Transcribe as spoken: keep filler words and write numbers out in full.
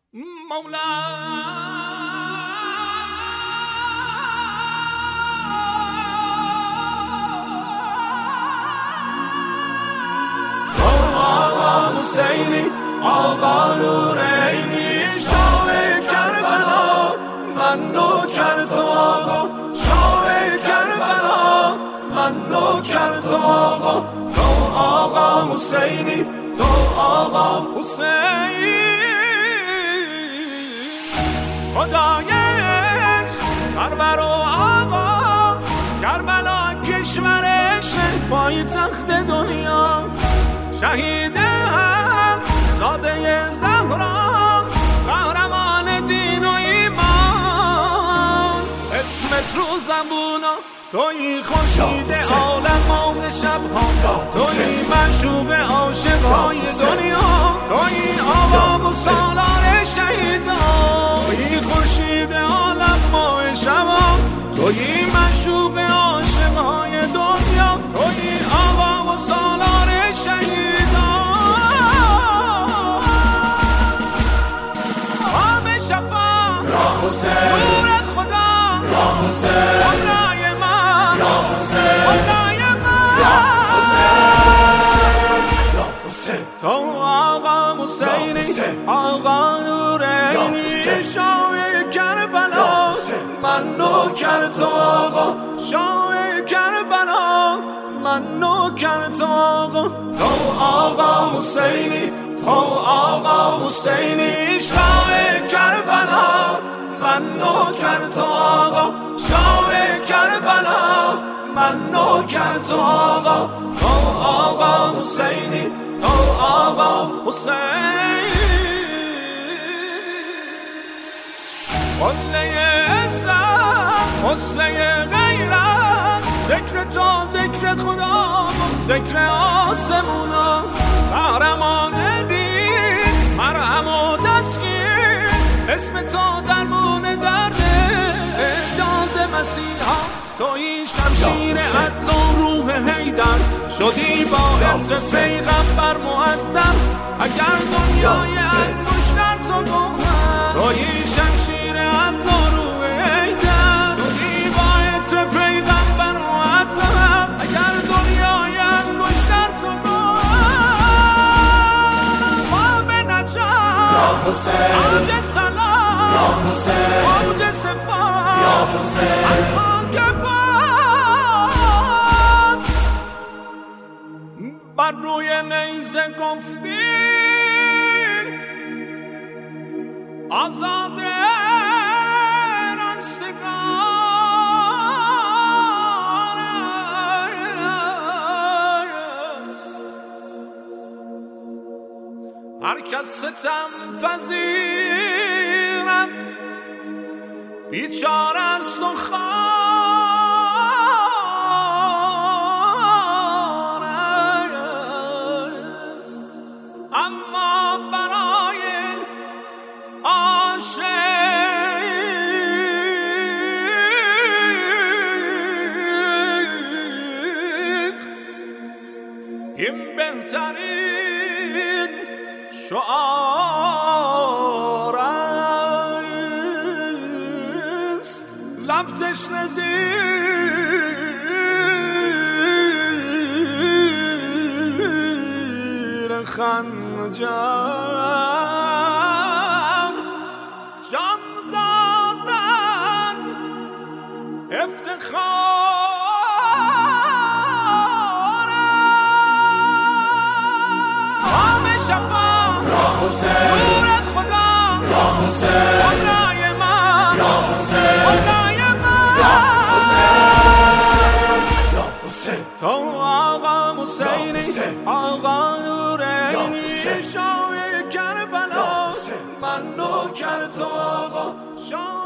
مولا حسینی آقا نورینی شاه کربلا من نوکر تو آقا شاه کربلا من نوکر تو آقا تو آقا حسینی تو آقا حسینی خدایش کربلا آقا کربلا کشورش پای تخت دنیا شهید زاده زهرا قهرمان دین و ایمان اسمت رو زبونا توی خورشید عالم و شبها توی معشوق عاشقهای دنیا توی آقا و سالار شهیدان توی خورشید عالم و شبها توی معشوق عاشقهای دنیا توی آقا و سالار شهیدان نور خدا خدای من خدای من تو آقا حسینی آقا نورینی شاه کربلا من نوکر تو آقا شاه کربلا من نوکر تو آقا تو آقا حسینی تو آقا حسینی شاه کربلا من نوکر تو آقا شاه کربلا من نوکر تو آقا تو آقا حسینی تو آقا حسینی قله اسلام حسنه غیرت ذکر تو ذکر خدا ذکر آسمونا قهرمان دین مرهم و تسکین اسم تو درمون درد اجاز مسیحا توی شمشیر عدل و روح حیدر شدی با عطر پیغمبر معطر اگر دنیای انگوش در تو گوهر توی شمشیر عدل و روح حیدر شدی با عطر پیغمبر معطر اگر دنیای انگوش در تو گوهر ما به نجات آج سلام آج صفات خاک باد بر روی نیزه گفتی آزاد رستگار است هر کس ستم پذیرد بیچاره است و خوار است اما برای عاشق این بهترین شعار است لب تشنه زیر خنجر جان دادن افتخار آب شفا نور خدا خدای من خدای من تو آقا حسینی آقا نورینی شاه کربلا من نوکر تو آقا شاه